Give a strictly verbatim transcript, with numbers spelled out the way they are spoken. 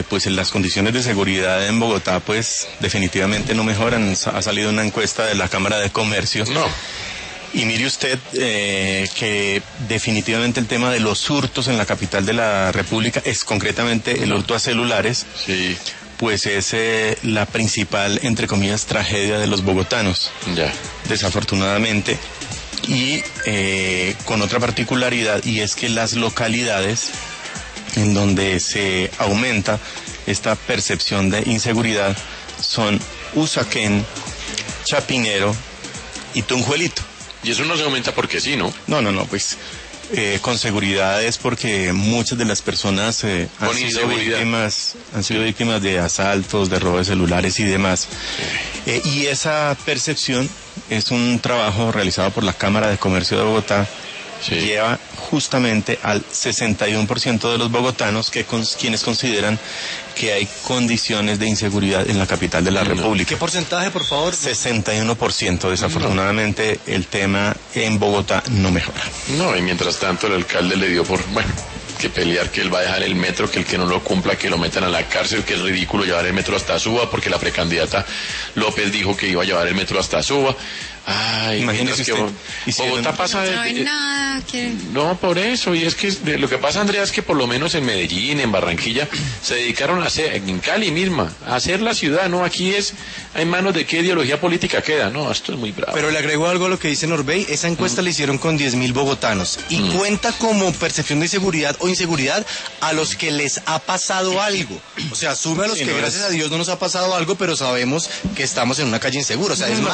pues las condiciones de seguridad en Bogotá pues definitivamente no mejoran. Ha salido una encuesta de la Cámara de Comercio. No. Y mire usted eh, que definitivamente el tema de los hurtos en la capital de la República, es concretamente el hurto a celulares, sí, pues es eh, la principal, entre comillas, tragedia de los bogotanos. Ya. Desafortunadamente. Y eh, con otra particularidad, y es que las localidades en donde se aumenta esta percepción de inseguridad son Usaquén, Chapinero y Tunjuelito. Y eso no se aumenta porque sí, ¿no? No, no, no, pues eh, con seguridad es porque muchas de las personas eh, han sido víctimas, han sido víctimas de asaltos, de robos de celulares y demás. Eh, y esa percepción es un trabajo realizado por la Cámara de Comercio de Bogotá. Sí. Lleva justamente al sesenta y uno por ciento de los bogotanos que con, quienes consideran que hay condiciones de inseguridad en la capital de la no. República. ¿Qué porcentaje, por favor? sesenta y uno por ciento. Desafortunadamente no. El tema en Bogotá no mejora. No, y mientras tanto el alcalde le dio por, bueno, que pelear, que él va a dejar el metro, que el que no lo cumpla, que lo metan a la cárcel, que es ridículo llevar el metro hasta Suba, porque la precandidata López dijo que iba a llevar el metro hasta Suba. Ay, imagínese que usted. ¿Y si Bogotá pasa de, no hay nada que... No, por eso, y es que lo que pasa, Andrea, es que por lo menos en Medellín, en Barranquilla, se dedicaron a hacer, en Cali misma, a hacer la ciudad, ¿no? Aquí es, hay manos de qué ideología política queda, ¿no? Esto es muy bravo. Pero le agrego algo a lo que dice Norbey, esa encuesta mm. la hicieron con diez mil bogotanos, y mm. cuenta como percepción de inseguridad o inseguridad a los que les ha pasado algo. O sea, sube a los sí, que no gracias es... a Dios no nos ha pasado algo, pero sabemos que estamos en una calle insegura. O sea, es más,